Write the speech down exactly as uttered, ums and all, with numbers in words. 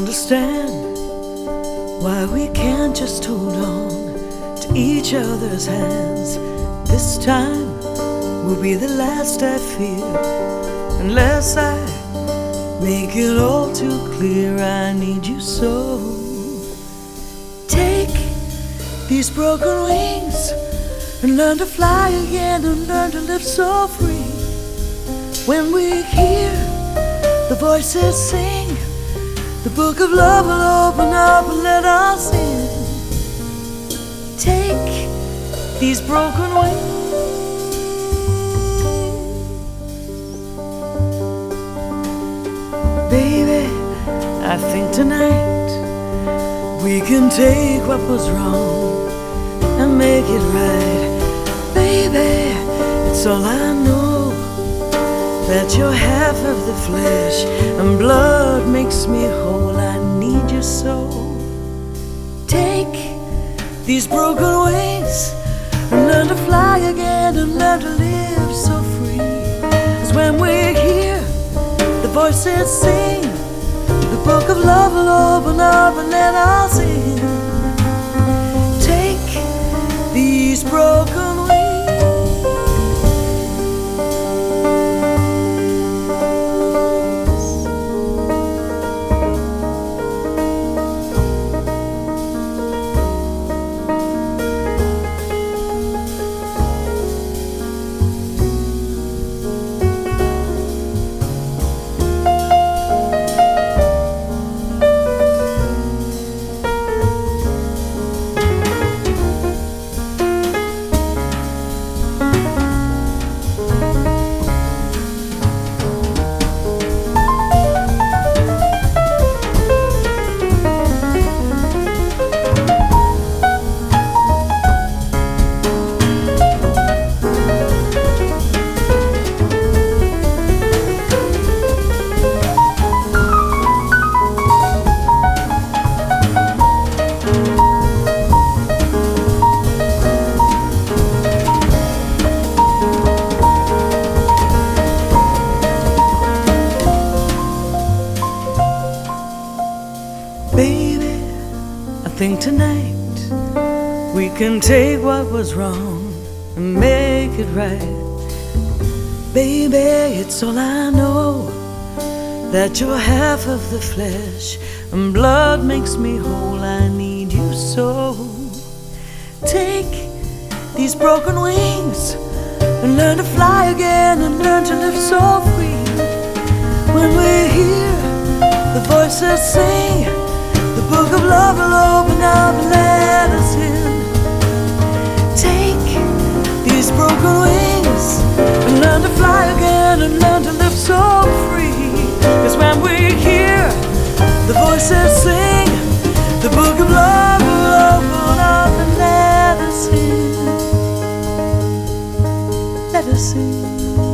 understand why we can't just hold on to each other's hands. This time will be the last, I fear, unless I make it all too clear. I need you so. Take these broken wings and learn to fly again, and learn to live so free. When we hear the voices sing, the book of love will open up and let us in. Take these broken wings. Baby, I think tonight we can take what was wrong and make it right. Baby, it's all I know, that you're half of the flesh and blood makes me whole. I need you so. Take these broken wings and learn to fly again, and learn to live so free. 'Cause when we hear the voices sing, the book of love will open up and let us in. Take these broken wings. Baby, I think tonight we can take what was wrong and make it right. Baby, it's all I know, that you're half of the flesh and blood makes me whole. I need you so. Take these broken wings and learn to fly again, and learn to live so free. When we hear the voices sing, the book of love will open up and let us in. Take these broken wings and learn to fly again, and learn to live so free. 'Cause when we hear the voices sing, the book of love will open up and let us in. Let us in.